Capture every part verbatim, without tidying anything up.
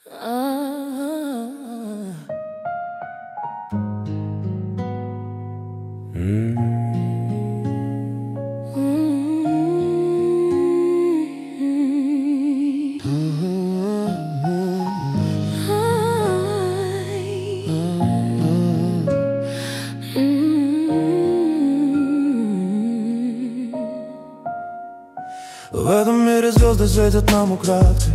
В этом мире звезды светят нам украдкой.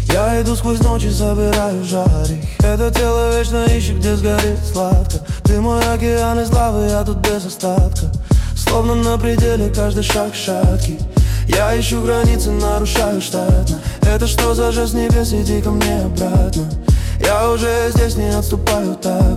Я иду сквозь ночи, собираю жарик. Это тело вечно ищет, где сгорит сладко. Ты мой океан из лавы, я тут без остатка. Словно на пределе, каждый шаг шаткий. Я ищу границы, нарушаю штатно. Это что за жест небес, иди ко мне обратно. Я уже здесь, не отступаю так.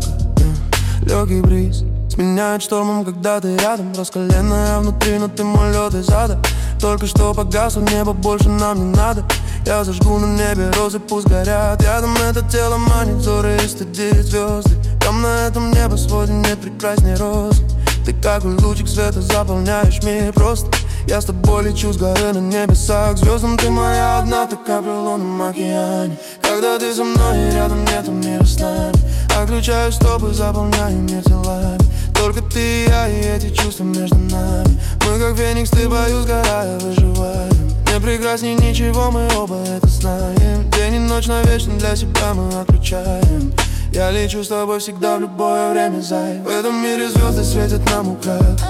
Легкий бриз сменяет штормом, когда ты рядом. Раскаленная внутри, но ты мой лед из ада. Только что погасло небо, больше нам не надо. Я зажгу на небе розы, пусть горят. Рядом это тело манит взоры и стыдит звезды. Там на этом небосводе нет прекрасней розы. Ты как лучик света заполняешь мир просто. Я с тобой лечу с горы на небесах. Звездам ты моя одна, так как в лунном океане. Когда ты со мной и рядом нету мира с нами. Отключаю стопы, заполняю мир телами. Только ты и я, и эти чувства между нами. Мы как феникс, ты бою сгорая, выживаем. Не прекрасней ничего, мы оба это знаем. День и ночь навечно для себя мы отключаем. Я лечу с тобой всегда в любое время, зай. В этом мире звезды светят нам украдкой.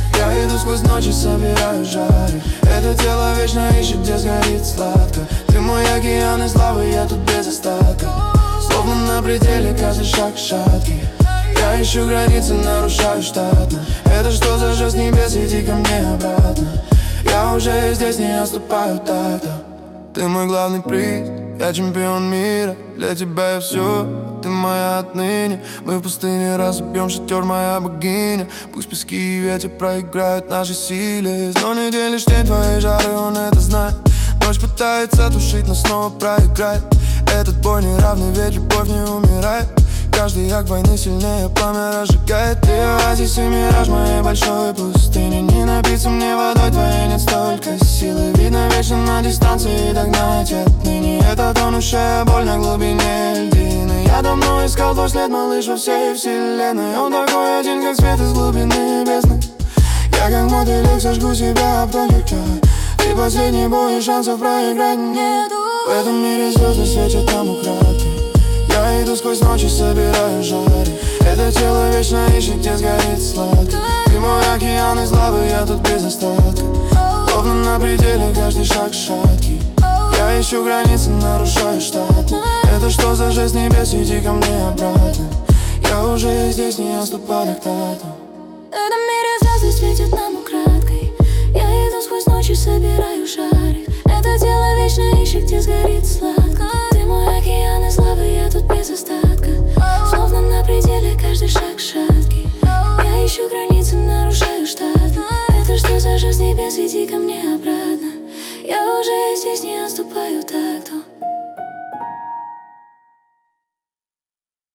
Я иду сквозь ночи, собираю жарик. Это тело вечно ищет, где сгорит сладко. Ты мой океан из лавы, я тут без остатка. Словно на пределе, каждый шаг шаткий. Я ищу границы, нарушаю штатно. Это что за жест небес, иди ко мне обратно. Я уже здесь, не отступаю так-то. Ты мой главный приз, я чемпион мира. Для тебя я все, ты моя отныне. Мы в пустыне разобьем шатер, моя богиня. Пусть пески и ветер проиграют наши силы. Но не делишь тень твоей жары, он это знает. Ночь пытается тушить, но снова проиграет. Этот бой неравный, ведь любовь не умирает. Каждый акт войны сильнее пламя разжигает. Ты оазис и мираж моей большой пустыни. Не напиться мне водой твоей нет столько силы. Видно вечно на дистанции догнать отныне. Это тонущая боль на глубине льдины. Я давно искал твой след, малыш, во всей вселенной. Он такой один, как свет из глубины бездны. Я как мотылек сожгу себя об тонкий край. Ты последний бой, и шансов проиграть нету. В этом мире звезды светят нам украдкой. Я иду сквозь ночи, собираю жарик. Это тело вечно ищет, где сгорит сладко. Ты мой океан из лавы, я тут без остатка. Словно на пределе, каждый шаг шаткий. Я ищу границы, нарушаю штатно. Это что за жест небес, иди ко мне обратно. Я уже здесь, не отступаю к тату. В этом мире звезды светят нам украдкой. Я иду сквозь ночи, собираю шарик. Это тело вечно ищет, где сгорит сладко. Ты мой океан из лавы, я тут без остатка. Словно на пределе, каждый шаг шаткий. Я ищу границы, нарушаю штатно. Это что за жест небес, иди ко мне обратно. Я уже здесь, не отступаю так-то.